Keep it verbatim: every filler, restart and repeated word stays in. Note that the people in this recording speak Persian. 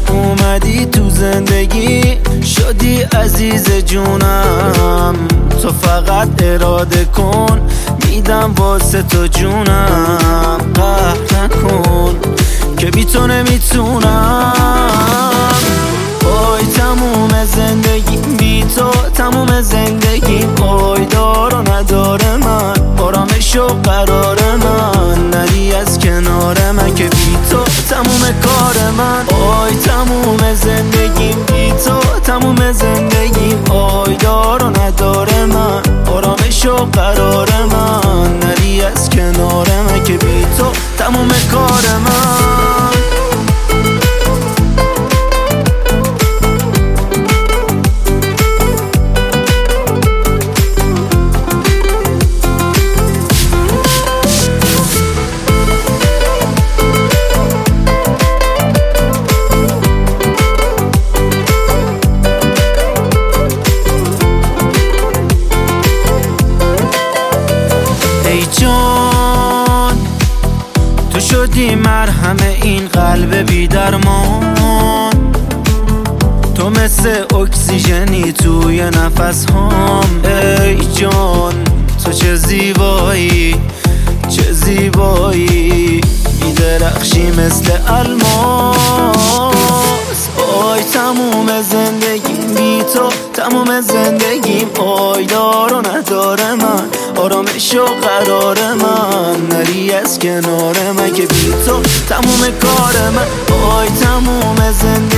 اومدی تو زندگی شدی عزیز جونم، تو فقط اراده کن میدم واسه تو جونم، قهر نکن که بی تو نمیتونم. وای تموم زندگی بی تو، تموم زندگی پایدار و نداره من، آرامش و قرار من، نری از کنار من که بی تو تموم کار من. وای تموم زندگی بی تو، تموم زندگی پایدار و نداره من، آرامش و قرار من، نری از کنار من که بی تو تموم کار من. ای جان تو شدی مرهم این قلب بی درمان، تو مثل اکسیژنی توی نفس هام. ای جان تو چه زیبایی، چه زیبایی، میدرخشی مثل الماس. وای تموم زندگی بی تو، تموم زندگی پایدار و نداره من، آرامش و قرار من، نری از کنار من که بی تو تموم کار من. وای تموم زندگی